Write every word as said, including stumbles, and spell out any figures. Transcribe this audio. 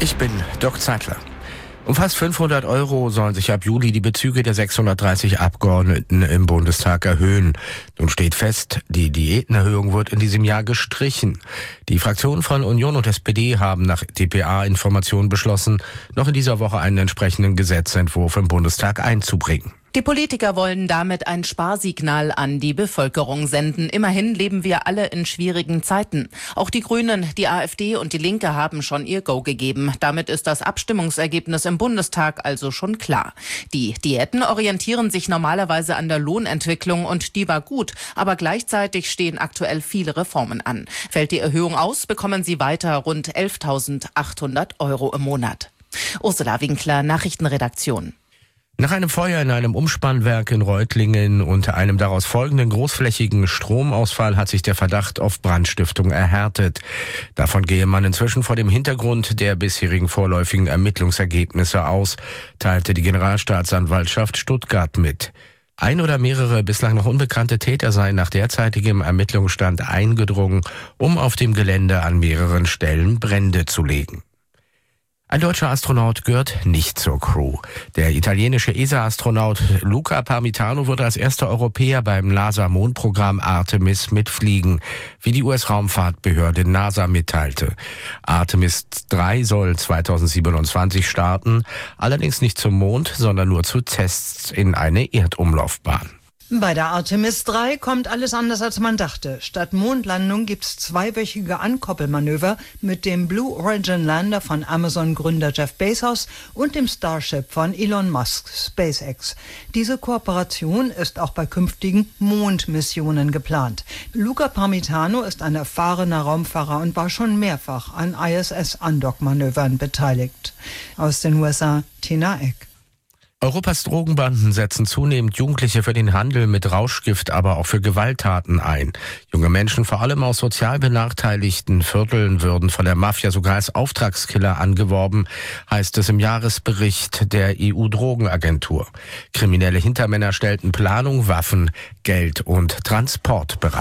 Ich bin Dirk Zeitler. Um fast fünfhundert Euro sollen sich ab Juli die Bezüge der sechshundertdreißig Abgeordneten im Bundestag erhöhen. Nun steht fest, die Diätenerhöhung wird in diesem Jahr gestrichen. Die Fraktionen von Union und S P D haben nach D P A-Informationen beschlossen, noch in dieser Woche einen entsprechenden Gesetzentwurf im Bundestag einzubringen. Die Politiker wollen damit ein Sparsignal an die Bevölkerung senden. Immerhin leben wir alle in schwierigen Zeiten. Auch die Grünen, die AfD und die Linke haben schon ihr Go gegeben. Damit ist das Abstimmungsergebnis im Bundestag also schon klar. Die Diäten orientieren sich normalerweise an der Lohnentwicklung und die war gut. Aber gleichzeitig stehen aktuell viele Reformen an. Fällt die Erhöhung aus, bekommen sie weiter rund elftausendachthundert Euro im Monat. Ursula Winkler, Nachrichtenredaktion. Nach einem Feuer in einem Umspannwerk in Reutlingen und einem daraus folgenden großflächigen Stromausfall hat sich der Verdacht auf Brandstiftung erhärtet. Davon gehe man inzwischen vor dem Hintergrund der bisherigen vorläufigen Ermittlungsergebnisse aus, teilte die Generalstaatsanwaltschaft Stuttgart mit. Ein oder mehrere bislang noch unbekannte Täter seien nach derzeitigem Ermittlungsstand eingedrungen, um auf dem Gelände an mehreren Stellen Brände zu legen. Ein deutscher Astronaut gehört nicht zur Crew. Der italienische E S A-Astronaut Luca Parmitano wird als erster Europäer beim NASA-Mondprogramm Artemis mitfliegen, wie die U S-Raumfahrtbehörde NASA mitteilte. Artemis drei soll zweitausendsiebenundzwanzig starten, allerdings nicht zum Mond, sondern nur zu Tests in eine Erdumlaufbahn. Bei der Artemis drei kommt alles anders, als man dachte. Statt Mondlandung gibt's zweiwöchige Ankoppelmanöver mit dem Blue Origin Lander von Amazon-Gründer Jeff Bezos und dem Starship von Elon Musk, SpaceX. Diese Kooperation ist auch bei künftigen Mondmissionen geplant. Luca Parmitano ist ein erfahrener Raumfahrer und war schon mehrfach an I S S-Andock-Manövern beteiligt. Aus den U S A, Tina Eck. Europas Drogenbanden setzen zunehmend Jugendliche für den Handel mit Rauschgift, aber auch für Gewalttaten ein. Junge Menschen, vor allem aus sozial benachteiligten Vierteln, würden von der Mafia sogar als Auftragskiller angeworben, heißt es im Jahresbericht der E U-Drogenagentur. Kriminelle Hintermänner stellten Planung, Waffen, Geld und Transport bereit.